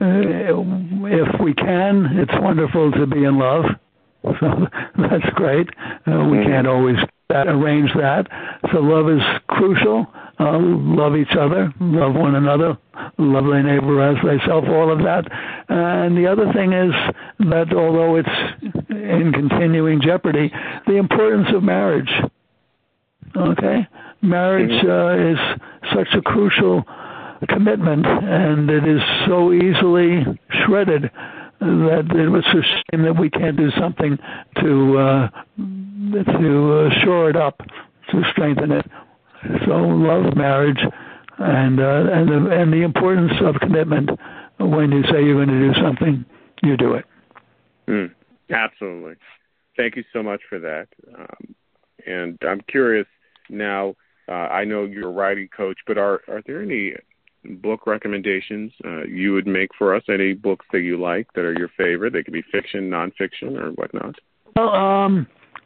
If we can, it's wonderful to be in love. So that's great. We can't always arrange that. So love is crucial. Love each other, love one another, love thy neighbor as thyself, all of that. And the other thing is that although it's in continuing jeopardy, the importance of marriage. Okay? Marriage is such a crucial commitment, and it is so easily shredded that it was a shame that we can't do something to shore it up, to strengthen it. So love marriage, and the importance of commitment. When you say you're going to do something, you do it. Absolutely. Thank you so much for that. And I'm curious now. I know you're a writing coach, but are there any book recommendations you would make for us? Any books that you like that are your favorite? They could be fiction, nonfiction, or whatnot. Well,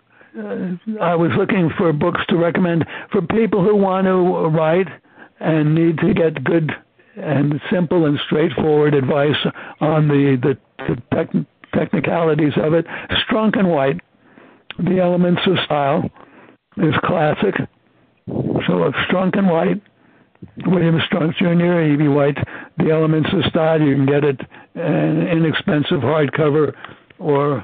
I was looking for books to recommend for people who want to write and need to get good and simple and straightforward advice on the technicalities of it. Strunk and White, The Elements of Style, is classic. So it's Strunk and White, William Strunk Jr., E.B. White, The Elements of Style. You can get it in inexpensive hardcover or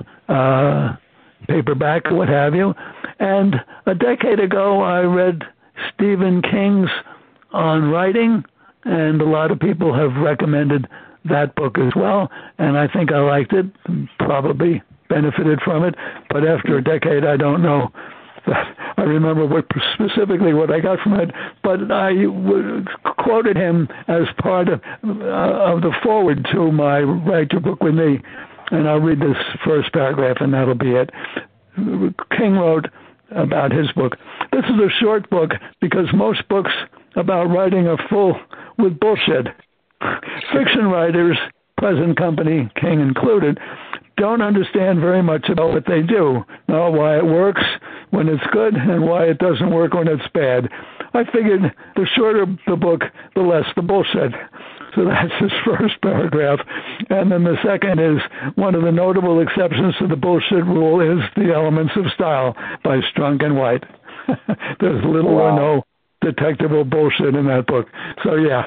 paperback, what have you. And a decade ago, I read Stephen King's On Writing, and a lot of people have recommended that book as well, and I think I liked it, probably benefited from it, but after a decade, I don't know that I remember specifically what I got from it, but I quoted him as part of the foreword to my Write Your Book With Me, and I'll read this first paragraph, and that'll be it. King wrote about his book, "This is a short book because most books about writing are full with bullshit. Fiction writers, present company, King included, don't understand very much about what they do, nor why it works when it's good and why it doesn't work when it's bad. I figured the shorter the book, the less the bullshit." So that's his first paragraph. And then the second is, one of the notable exceptions to the bullshit rule is The Elements of Style by Strunk and White. There's little or no detectable bullshit in that book. So, yeah.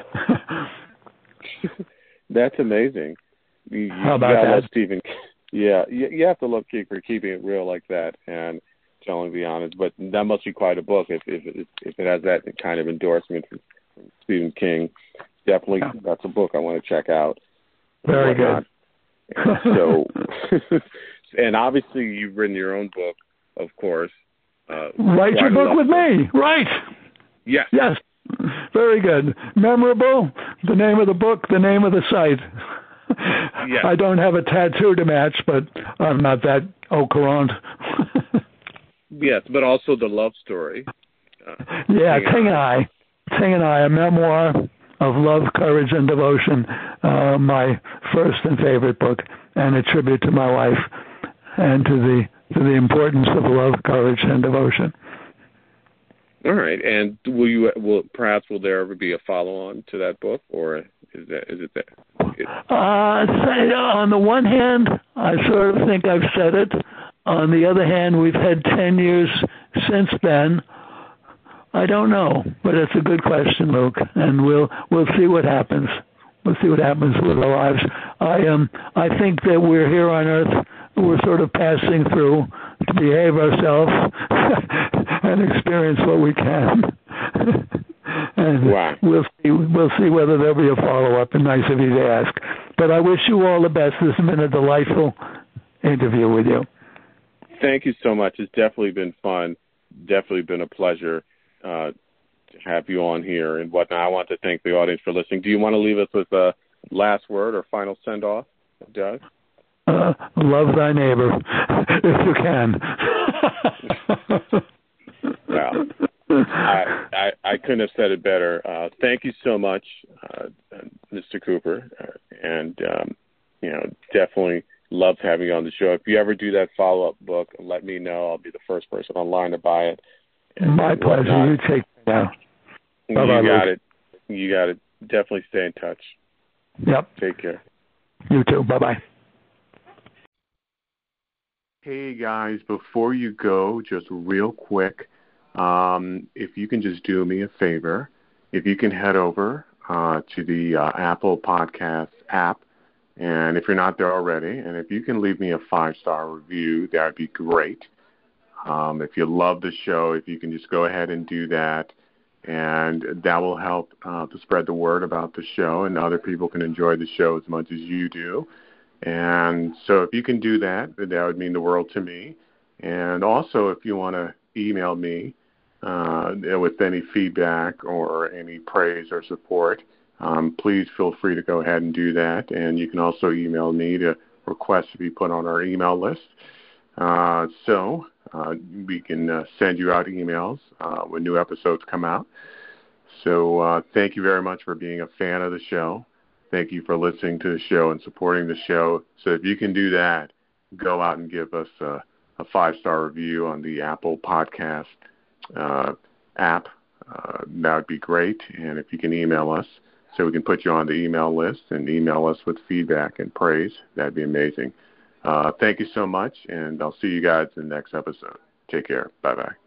That's amazing. How about that? Stephen. Yeah, you have to love for keeping it real like that and telling the honest. But that must be quite a book if it has that kind of endorsement from Stephen King. Definitely, that's a book I want to check out. Very good. And so, and obviously, you've written your own book, of course. Write Your Book With Me. Right. Yes. Yes. Very good. Memorable. The name of the book, the name of the site. Yes. I don't have a tattoo to match, but I'm not that au courant. Yes, but also the love story. Ting and I, a memoir of love, courage, and devotion, my first and favorite book, and a tribute to my wife and to the importance of love, courage, and devotion. All right, and will there ever be a follow-on to that book, or is it that? On the one hand, I sort of think I've said it. On the other hand, we've had 10 years since then. I don't know, but it's a good question, Luke, and we'll see what happens. We'll see what happens with our lives. I think that we're here on Earth. We're sort of passing through to behave ourselves and experience what we can. And wow. We'll see whether there'll be a follow-up, and nice of you to ask. But I wish you all the best. This has been a delightful interview with you. Thank you so much. It's definitely been fun. Definitely been a pleasure to have you on here and whatnot. I want to thank the audience for listening. Do you want to leave us with a last word or final send-off, Doug? Love thy neighbor, if you can. Well, I couldn't have said it better. Thank you so much, Mr. Cooper, and definitely loved having you on the show. If you ever do that follow-up book, let me know. I'll be the first person online to buy it. My pleasure. You take it now. You got it. You got it. Definitely stay in touch. Yep. Take care. You too. Bye-bye. Hey, guys, before you go, just real quick, if you can just do me a favor, if you can head over to the Apple Podcast app And if you're not there already, and if you can leave me a 5-star review, that would be great. If you love the show, if you can just go ahead and do that, and that will help to spread the word about the show, and other people can enjoy the show as much as you do. And so if you can do that, that would mean the world to me. And also, if you want to email me with any feedback or any praise or support, please feel free to go ahead and do that. And you can also email me to request to be put on our email list. So we can send you out emails when new episodes come out. So thank you very much for being a fan of the show. Thank you for listening to the show and supporting the show. So if you can do that, go out and give us a 5-star review on the Apple Podcast app. That would be great. And if you can email us so we can put you on the email list and email us with feedback and praise, that'd be amazing. Thank you so much, and I'll see you guys in the next episode. Take care. Bye-bye.